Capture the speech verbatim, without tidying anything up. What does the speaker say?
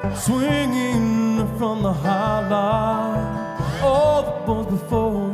swinging from the high line. All the boys before